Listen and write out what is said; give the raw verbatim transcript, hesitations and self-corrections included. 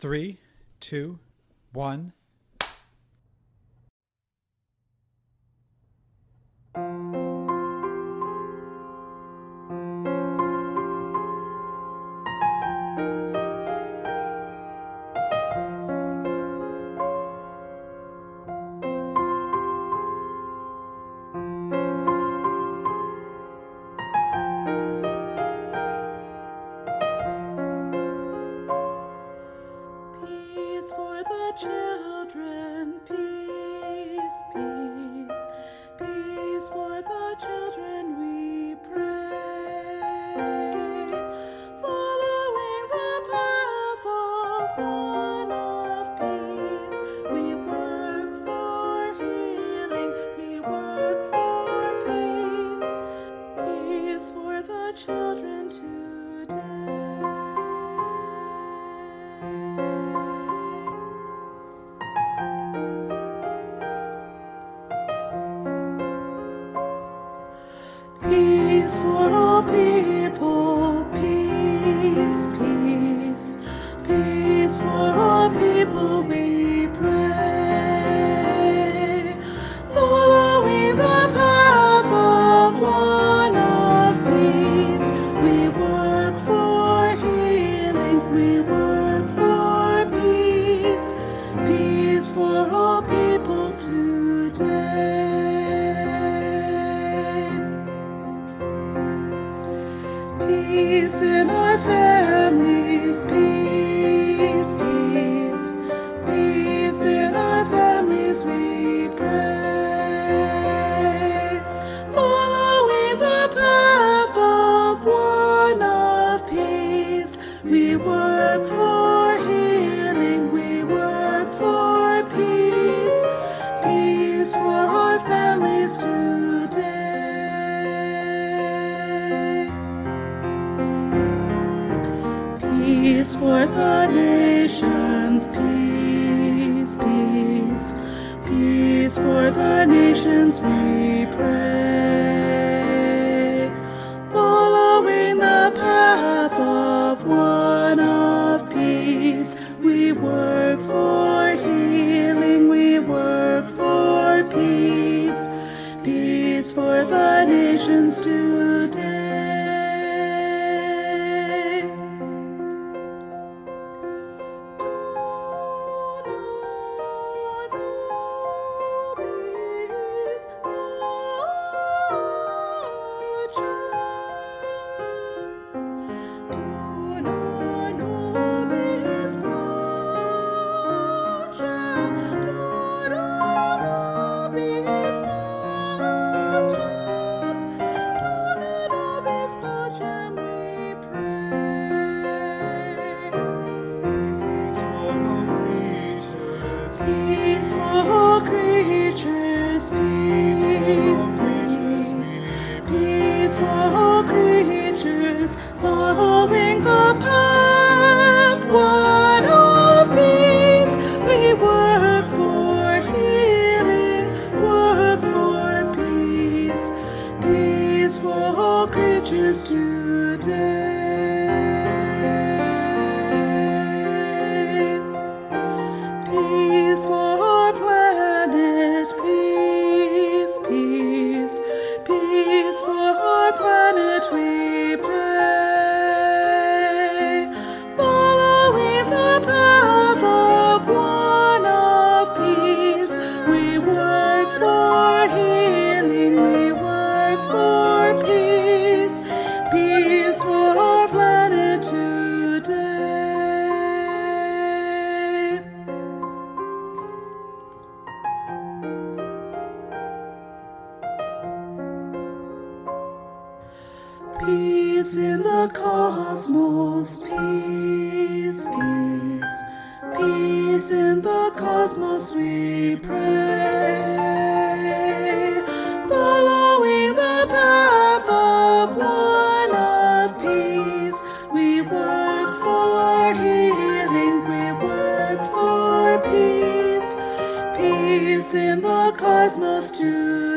Three, two, one. Peace for the children, peace, peace, peace for the children, we pray. Following the path of one of peace, we work for healing, we work for peace, peace for the children today. Peace for all people, peace, peace, peace for all people, we pray. Following the path of one of peace, we work for healing, we work for peace, peace for all people today. Peace in our families, peace, peace, peace in our families, we pray. Following the path of one of peace, we work for healing, we work for peace, peace for our families today. Peace for the nations, peace, peace, peace for the nations, we pray. Following the path of one of peace, we work for healing, we work for peace, peace for the nations today. Peace for all creatures, peace, peace, peace for all creatures, following the path one of peace, we work for healing, work for peace, peace for all creatures today. Peace for our planet, peace, peace, peace for our planet, we pray. Following the path of one of peace, we work for healing, we work for peace, peace for our planet today. Peace in the cosmos, peace, peace, peace in the cosmos, we pray. Following the path of one of peace, we work for healing, we work for peace, peace in the cosmos too.